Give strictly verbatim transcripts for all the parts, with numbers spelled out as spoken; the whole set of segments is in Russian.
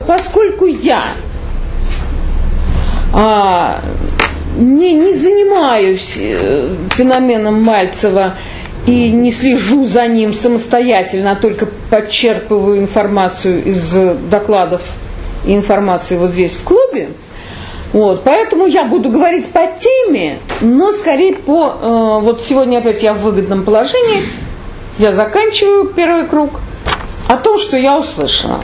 поскольку я а, не, не занимаюсь феноменом Мальцева и не слежу за ним самостоятельно, а только подчерпываю информацию из докладов и информации вот здесь в клубе, вот, поэтому я буду говорить по теме, но скорее по... Э, вот сегодня опять я в выгодном положении, я заканчиваю первый круг о том, что я услышала.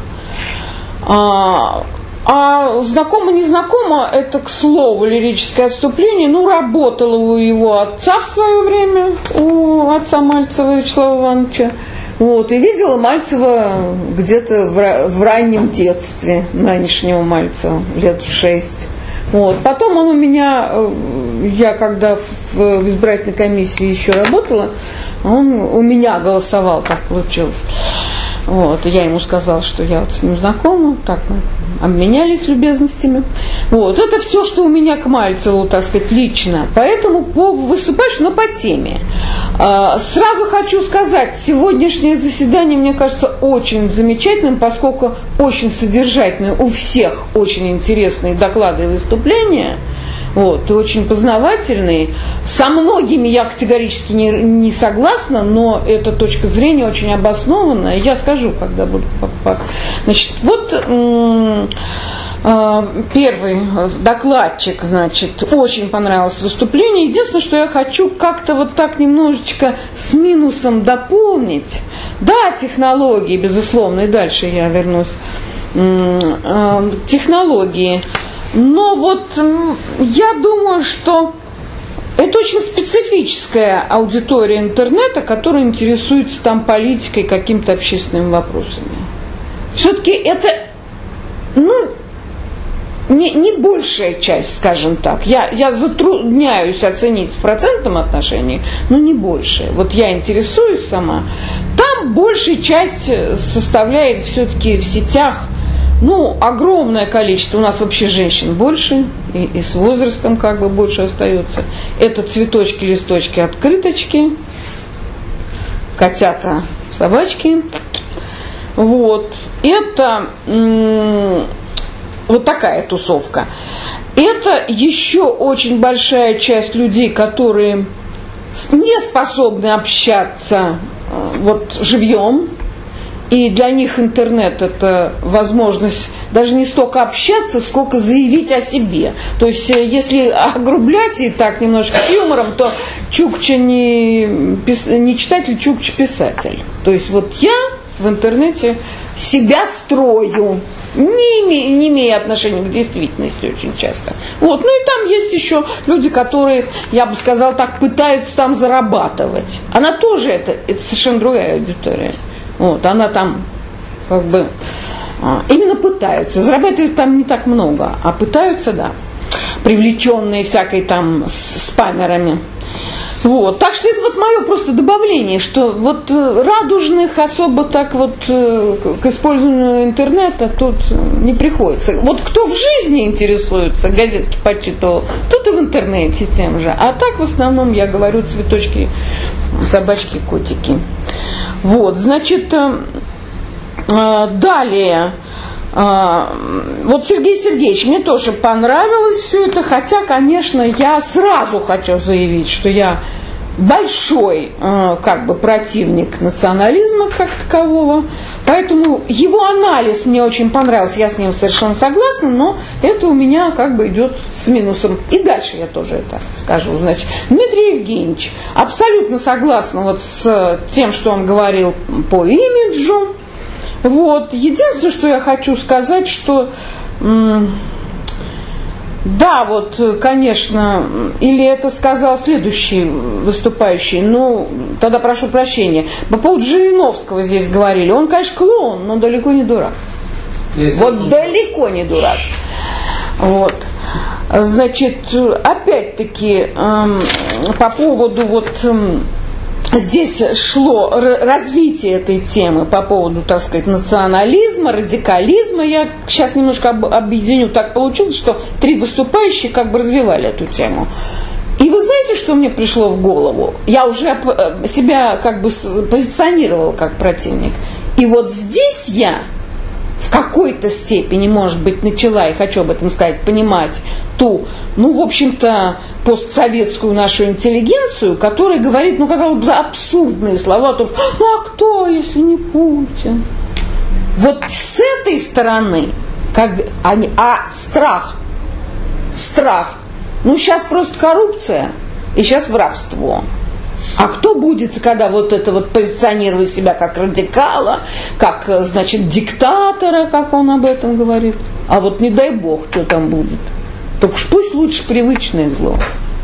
А, а знакомо-незнакомо, это, к слову, лирическое отступление, ну, работала у его отца в свое время, у отца Мальцева Вячеслава Ивановича, вот, и видела Мальцева где-то в, в раннем детстве, нынешнего Мальцева, лет в шесть. Вот. Потом он у меня, я когда в, в избирательной комиссии еще работала, он у меня голосовал, так получилось. Вот. И я ему сказала, что я вот с ним знакома, так мы обменялись любезностями. Вот. Это все, что у меня к Мальцеву, так сказать, лично. Поэтому по, выступаешь, но по теме. А, сразу хочу сказать, сегодняшнее заседание, мне кажется, очень замечательным, поскольку очень содержательное, у всех очень интересные доклады и выступления. Вот, и очень познавательные. Со многими я категорически не, не согласна, но эта точка зрения очень обоснованная. Я скажу, когда буду. Значит, вот м- э, первый докладчик, значит, очень понравилось выступление. Единственное, что я хочу как-то вот так немножечко с минусом дополнить. Да, технологии, безусловно, и дальше я вернусь. М- э, технологии. Но вот я думаю, что это очень специфическая аудитория интернета, которая интересуется там политикой, какими-то общественными вопросами. Все-таки это, ну, не, не большая часть, скажем так. Я, я затрудняюсь оценить в процентном отношении, но не большая. Вот я интересуюсь сама. Там большая часть составляет все-таки в сетях. Ну, огромное количество, у нас вообще женщин больше, и, и с возрастом как бы больше остается. Это цветочки, листочки, открыточки, котята, собачки. Вот. Это м- вот такая тусовка. Это еще очень большая часть людей, которые не способны общаться вот живьем. И для них интернет – это возможность даже не столько общаться, сколько заявить о себе. То есть, если огрублять и так немножко с юмором, то Чукча не, пис, не читатель, Чукча писатель. То есть, вот я в интернете себя строю, не имея, не имея отношения к действительности очень часто. Вот. Ну и там есть еще люди, которые, я бы сказала так, пытаются там зарабатывать. Она тоже это, это совершенно другая аудитория. Вот, она там как бы а, именно пытаются, зарабатывают там не так много, а пытаются, да, привлеченные всякой там спамерами. Вот, так что это вот мое просто добавление, что вот радужных особо так вот к использованию интернета тут не приходится. Вот кто в жизни интересуется, газетки почитывал, тот и в интернете тем же. А так в основном я говорю цветочки, собачки, котики. Вот, значит, далее, вот Сергей Сергеевич, мне тоже понравилось все это, хотя, конечно, я сразу хочу заявить, что я большой, как бы, противник национализма как такового, поэтому его анализ мне очень понравился, я с ним совершенно согласна, но это у меня как бы идет с минусом. И дальше я тоже это скажу. Значит, Дмитрий Евгеньевич абсолютно согласна вот с тем, что он говорил по имиджу. Вот. Единственное, что я хочу сказать, что м- да, вот, конечно, или это сказал следующий выступающий, ну, тогда прошу прощения. По поводу Жириновского здесь говорили. Он, конечно, клоун, но далеко не дурак. Есть вот есть. Далеко не дурак. Вот. Значит, опять-таки, эм, по поводу вот... Эм, здесь шло развитие этой темы по поводу, так сказать, национализма, радикализма. Я сейчас немножко объединю. Так получилось, что три выступающих как бы развивали эту тему. И вы знаете, что мне пришло в голову? Я уже себя как бы позиционировала как противник. И вот здесь я в какой-то степени, может быть, начала, и хочу об этом сказать, понимать ту, ну, в общем-то, постсоветскую нашу интеллигенцию, которая говорит, ну, казалось бы, абсурдные слова о том, ну, а кто, если не Путин? Вот с этой стороны, как, а, а страх, страх, ну, сейчас просто коррупция, и сейчас воровство. А кто будет, когда вот это вот позиционировать себя как радикала, как, значит, диктатора, как он об этом говорит? А вот не дай бог, что там будет. Так уж пусть лучше привычное зло.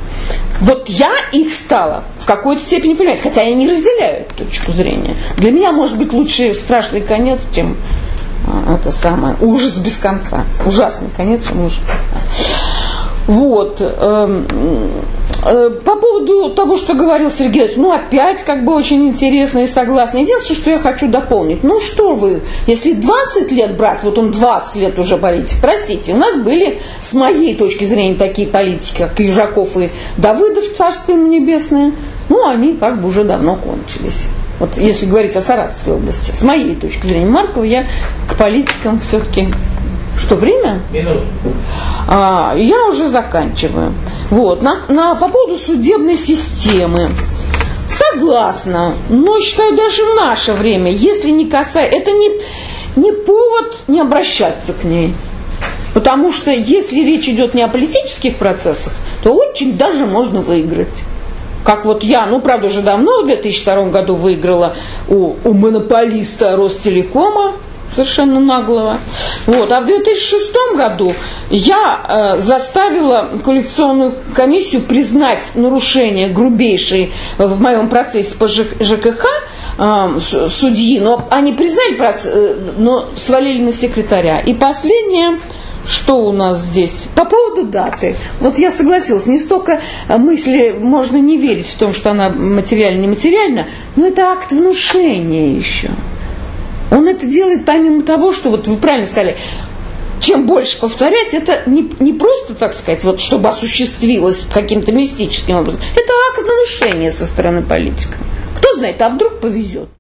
Вот я их стала в какой-то степени понимать, хотя я не разделяю эту точку зрения. Для меня, может быть, лучше страшный конец, чем а, это самое, ужас без конца. Ужасный конец, чем ужас без конца. Вот. Э, э, по поводу того, что говорил Сергей, ну, опять как бы очень интересно и согласна. Единственное, что я хочу дополнить. Ну, что вы, если двадцать лет брать, вот он двадцать лет уже политик, простите, у нас были, с моей точки зрения, такие политики, как Южаков и Давыдов, царство ему небесное, ну, они как бы уже давно кончились. Вот если говорить о Саратовской области, с моей точки зрения, Маркова, я к политикам все-таки... Что, время? Минуту. А, я уже заканчиваю. Вот. На, на, по поводу судебной системы. Согласна. Но считаю, даже в наше время, если не касается... Это не, не повод не обращаться к ней. Потому что если речь идет не о политических процессах, то очень даже можно выиграть. Как вот я, ну, правда, уже давно, в две тысячи втором году выиграла у, у монополиста Ростелекома, совершенно наглого. Вот. А в две тысячи шестом году я э, заставила коллекционную комиссию признать нарушение грубейшее в моем процессе по ЖКХ э, судьи, но они признали процесс, э, но свалили на секретаря. И последнее, что у нас здесь? По поводу даты. Вот я согласилась, не столько мысли, можно не верить в том, что она материально-нематериальна, но это акт внушения еще. Он это делает помимо того, что, вот вы правильно сказали, чем больше повторять, это не, не просто, так сказать, вот, чтобы осуществилось каким-то мистическим образом. Это акт внушения со стороны политика. Кто знает, а вдруг повезет.